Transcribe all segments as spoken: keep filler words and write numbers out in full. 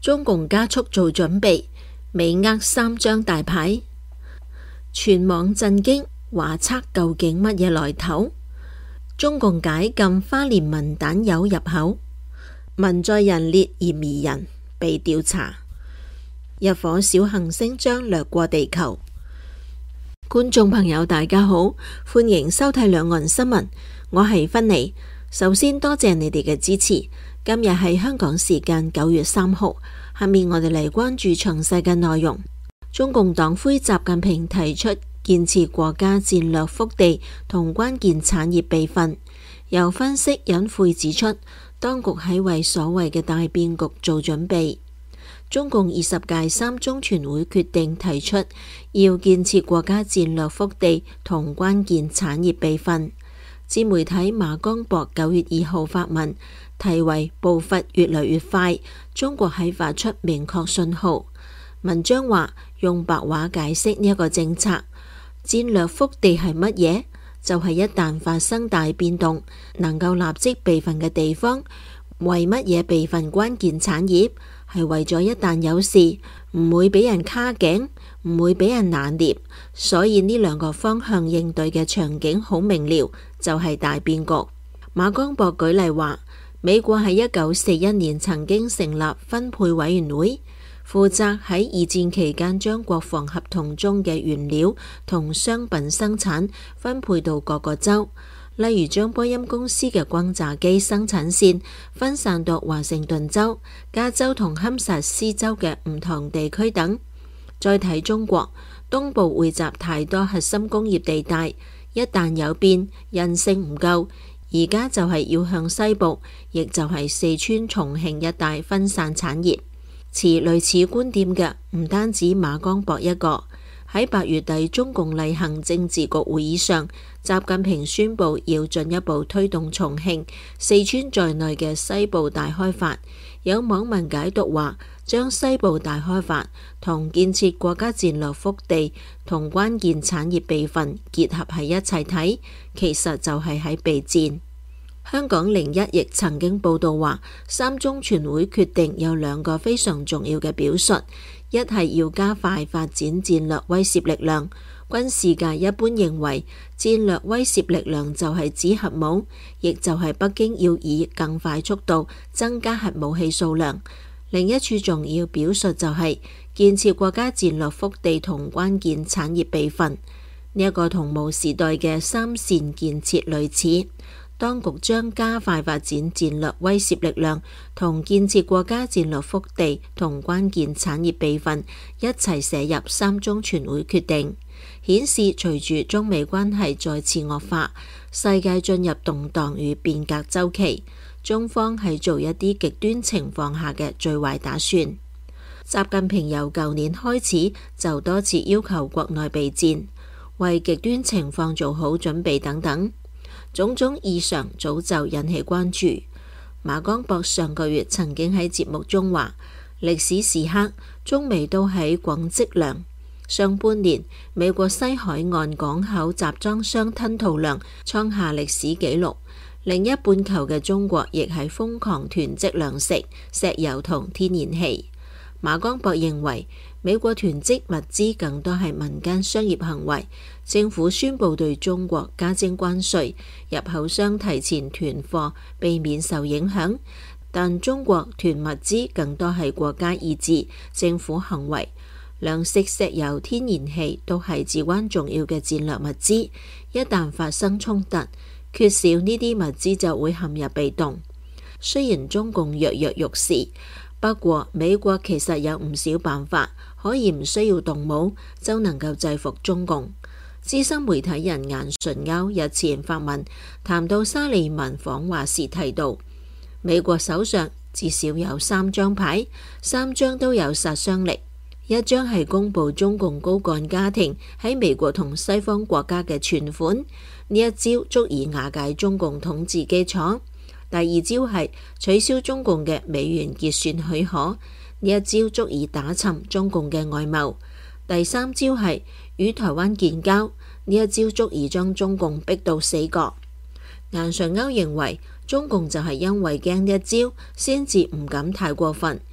中共加速做準備，美握三張大牌，全網震驚，華測究竟乜嘢來頭？中共解禁花蓮文旦柚入口，文在寅列嫌疑人被調查，一顆小行星將掠過地球。觀眾朋友大家好，歡迎收睇兩岸新聞，我係芬妮。首先多謝你哋嘅支持。今日係香港時間九月三號，下面我哋嚟關注詳細嘅內容。中共黨魁習近平提出建設國家戰略腹地同關鍵產業備份。有分析隱晦指出，當局喺為所謂嘅大變局做準備。中共二十屆三中全會決定提出要建設國家戰略腹地同關鍵產業備份。自媒體馬江博九月二號發文，題為步伐越來越快，中國喺發出明確信號。文章話，用白話解釋呢一個政策，戰略腹地係乜嘢？就係一旦發生大變動，能夠立即備份嘅地方。為乜嘢備份關鍵產業？係為咗一旦有事，唔會俾人卡頸，唔會俾人拿捏。所以呢兩個方向應對嘅場景好明了，就係大變局。馬江博舉例話，美國喺一九四一年曾經成立分配委員會，負責喺二戰期間將國防合同中嘅原料同商品生產分配到各個州，例如將波音公司嘅轟炸機生產線分散到華盛頓州、加州同堪薩斯州嘅唔同地區等。再睇中國，東部匯集太多核心工業地帶，一旦有變，韌性唔夠，而家就係要向西部，亦就係四川、重慶一帶分散產業。持類似觀點嘅唔單止馬江博一個。喺八月底中共例行政治局會議上，習近平宣布要進一步推動重慶、四川在內嘅西部大開發。有網民解讀話，將西部大開發同建設國家戰略腹地同關鍵產業備份結合喺一齊睇，其實就係喺備戰。香港零一亦曾經報道話，三中全會決定有兩個非常重要嘅表述，一係要加快發展戰略威懾力量。軍事界一般認為，戰略威懾力量就係指核武，亦就係北京要以更快速度增加核武器數量。另一處重要表述就係建設國家戰略腹地同關鍵產業備份。呢、這、一個同毛時代嘅三線建設類似。當局將加快發展戰略威懾力量同建設國家戰略腹地同關鍵產業備份一齊寫入三中全會決定，顯示隨住中美關係再次惡化，世界進入動盪與變革週期，中方係做一啲極端情況下嘅最壞打算。習近平由舊年開始就多次要求國內備戰，為極端情況做好準備等等。種種異常早就引起關注。馬江博上個月曾經喺節目中話，歷史時刻中美都喺廣積糧。上半年美國西海岸港口集裝箱吞吐量創下歷史紀錄，另一半球嘅中國亦係瘋狂囤積糧食、石油同天然氣。馬江博認為，美國囤積物資更多係民間商業行為，政府宣布對中國加徵關稅，入口商提前囤貨，避免受影響。但中國囤物資更多係國家意志、政府行為。糧食、石油、天然氣都係至關重要嘅戰略物資，一旦發生衝突，缺少呢啲物資就會陷入被動。雖然中共躍躍欲試，不過美國其實有唔少辦法，可以唔需要動武就能夠制服中共。資深媒體人顏純鈎日前發文談到沙利文訪華時提到，美國手上至少有三張牌，三張都有殺傷力。一張係公布中共高幹家庭喺美國同西方國家嘅存款，呢一招足以瓦解中共統治基礎。第二招係取消中共嘅美元結算許可，呢一招足以打沉中共嘅外貿。第三招係與台灣建交，呢一招足以將中共逼到死角。顏純鈎認為，中共就係因為驚呢一招，先至唔敢太過分。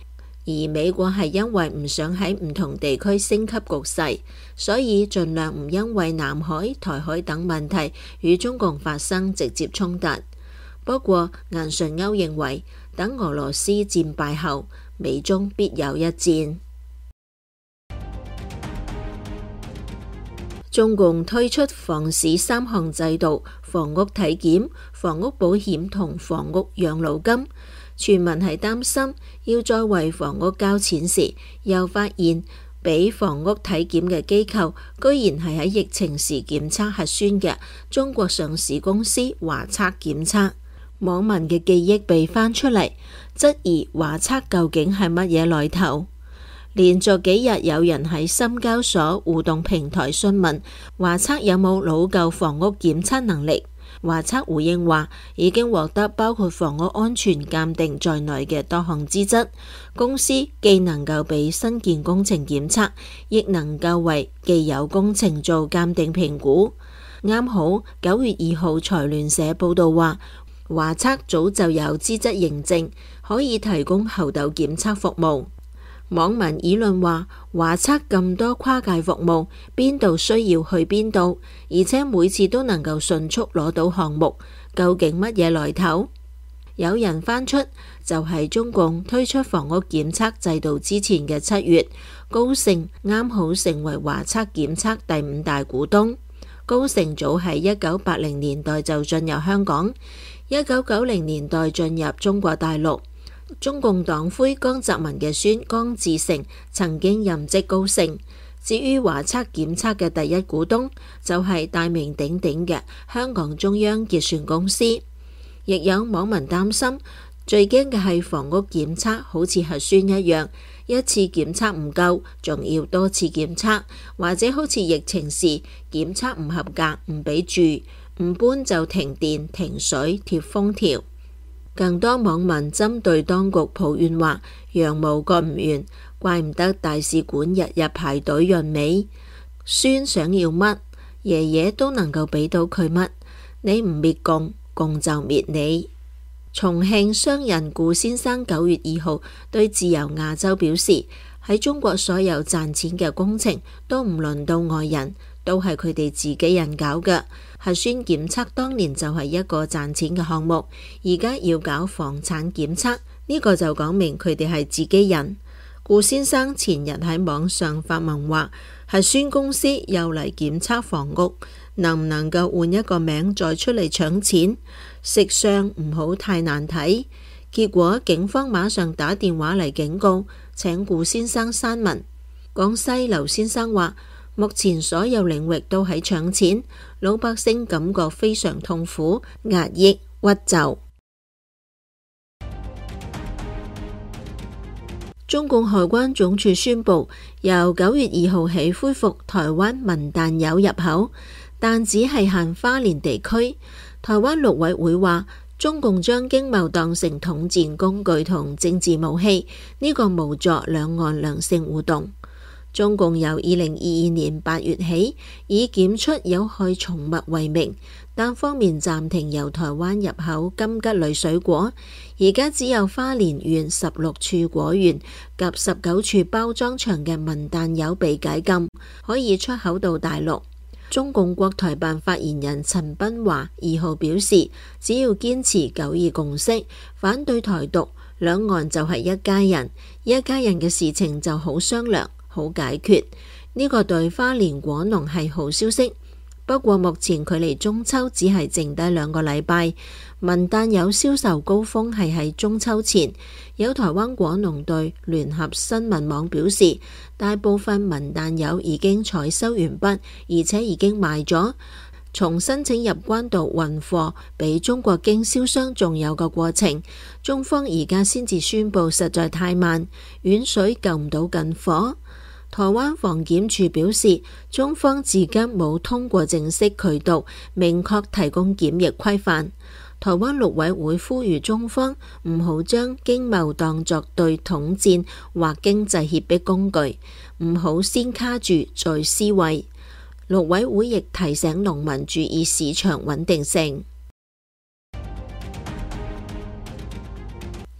而美國係因為唔想喺唔同地區升級局勢，所以盡量唔因為南海、台海等問題與中共發生直接衝突。不過顏純鈎認為，等俄羅斯戰敗後，美中必有一戰。中共推出房市三項制度：房屋體檢、房屋保險同房屋養老金。全民係擔心要再為房屋交錢時，又發現俾房屋體檢嘅機構，居然係喺疫情時檢測核酸嘅中國上市公司華測檢測。網民嘅記憶被翻出嚟，質疑華測究竟係乜嘢來頭。連續幾日有人喺深交所互動平台詢問華測有冇老舊房屋檢測能力。華測回應話，已經獲得包括房屋安全鑑定在內嘅多項資質，公司既能夠俾新建工程檢測，亦能夠為既有工程做鑑定評估。啱好九月二號財聯社報道話，華測早就有資質認證，可以提供猴痘檢測服務。網民議論話，華測咁多跨界服務，邊度需要去邊度，而且每次都能夠迅速攞到項目，究竟乜嘢來頭？有人翻出就係中共推出房屋檢測制度之前嘅七月，高盛啱好成為華測檢測第五大股東。高盛早喺一九八零年代就進入香港，一九九零年代進入中國大陸。中共黨魁江澤民嘅孫江志成曾經任職高盛。至於華測檢測嘅第一股東，就係大名鼎鼎嘅香港中央結算公司。亦有網民擔心，最驚嘅係房屋檢測好似核酸一樣，一次檢測唔夠，仲要多次檢測，或者好似疫情時檢測唔合格唔俾住，唔搬就停電停水貼封條。更多網民針對當局抱怨話，羊毛割唔完，怪唔得大使館日日排隊潤尾。孫想要乜，爺爺都能夠俾到佢乜，你唔滅共，共就滅你。重慶商人顧先生九月二號對自由亞洲表示，喺中國所有賺錢嘅工程都唔輪到外人，都係佢哋自己人搞嘅。核酸檢測當年就係一個賺錢嘅項目，而家要搞房產檢測，呢個就講明佢哋係自己人。顧先生前日喺網上發文話，核酸公司又嚟檢測房屋，能唔能夠換一個名再出嚟搶錢？食相唔好太難睇。結果警方馬上打電話嚟警告，請顧先生刪文。廣西劉先生話，目前所有領域都喺搶錢，老百姓感覺非常痛苦、壓抑、屈就。中共海關總署宣布，由九月二號起恢復台灣文旦柚入口，但只係限花蓮地區。台灣陸委會話，中共將經貿當成統戰工具同政治武器，呢個無助兩岸良性互動。中共由二零二二年八月起，以檢出有害寵物為名，單方面暫停由台灣入口金桔類水果。而家只有花蓮縣十六處果園及十九處包裝場嘅文旦柚被解禁，可以出口到大陸。中共國台辦發言人陳斌華二號表示，只要堅持九二共識，反對台獨，兩岸就係一家人，一家人嘅事情就好商量，好解決。呢個對花蓮果農係好消息。不過目前距離中秋只係剩低兩個禮拜，文旦柚銷售高峰係喺中秋前。有台灣果農對聯合新聞網表示，大部分文旦柚已經採收完畢，而且已經賣咗。從申請入關到運貨俾中國經銷商仲有個過程，中方而家先至宣布，實在太慢，遠水救唔到近火。台灣防檢署表示，中方至今冇通過正式渠道明確提供檢疫規範。台灣陸委會呼籲中方唔好將經貿當作對統戰或經濟脅迫工具，唔好先卡住再思維。陸委會亦提醒農民注意市場穩定性。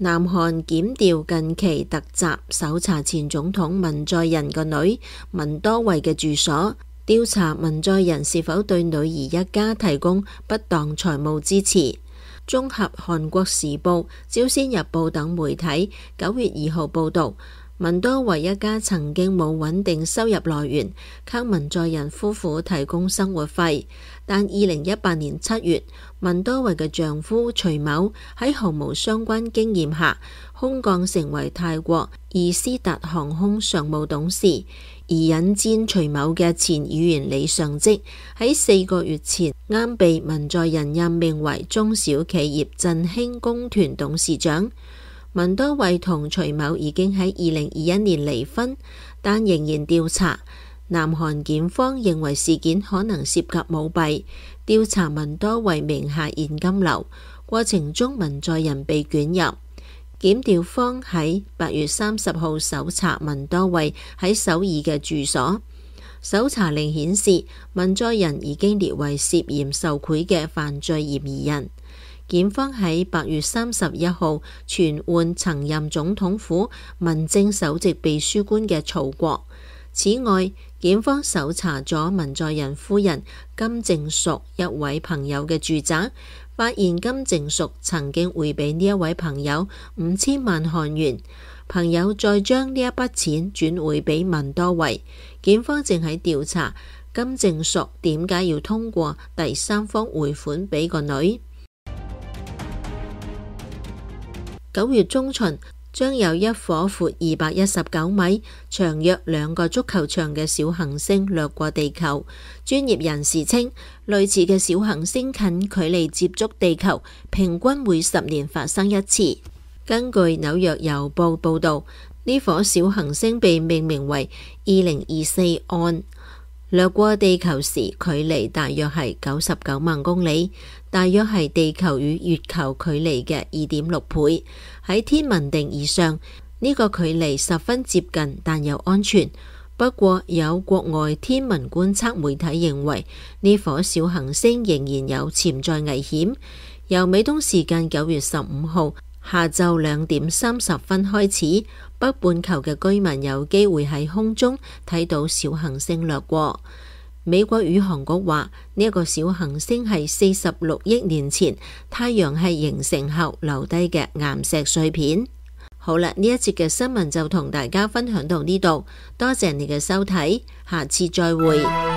南韓檢調近期突襲搜查前總統文在寅個女文多惠嘅住所，調查文在寅是否對女兒一家提供不當財務支持。綜合韓國時報、朝鮮日報等媒體九月二號報道，文多惠一家曾經冇穩定收入來源，靠文在寅夫婦提供生活費。但二零一八年七月，文多惠嘅丈夫徐某喺毫無相關經驗下空降成為泰國易斯達航空常務董事，而引薦徐某嘅前議員李尚職喺四個月前啱被文在寅任命為中小企業振興工團董事長。文多惠同徐某已經喺二零二一年離婚，但仍然調查。南韓檢方認為事件可能涉及舞弊，調查文多惠名下現金流，過程中文在寅被捲入。檢調方喺八月三十號搜查文多惠喺首爾嘅住所，搜查令顯示文在寅已經列為涉嫌受賄嘅犯罪嫌疑人。檢方喺八月三十一號傳喚曾任總統府民政首席秘書官嘅曹國。此外，檢方搜查咗文在寅夫人金正淑一位朋友嘅住宅，發現金正淑曾經匯俾呢一位朋友五千萬韓元，朋友再將呢一筆錢轉匯俾文多惠。檢方正喺調查金正淑點解要通過第三方匯款俾個女。九月中旬，將有一顆闊二百一十九米、長約兩個足球場嘅小行星掠過地球。專業人士稱，類似嘅小行星近距離接觸地球，平均每十年發生一次。根據紐約郵報報導，呢顆小行星被命名為二零二四案。掠過地球時，距離大約係九十九萬公里，大約係地球與月球距離嘅二點六倍。喺天文定義上，呢個距離十分接近，但又安全。不過，有國外天文觀測媒體認為，呢顆小行星仍然有潛在危險。由美東時間九月十五號下晝兩點三十分開始，北半球嘅居民有機會喺空中睇到小行星掠過。美國宇航局話，呢一個小行星係四十六億年前太陽系形成後留低嘅岩石碎片。好啦，呢一節嘅新聞就同大家分享到呢度，多謝你嘅收睇，下次再會。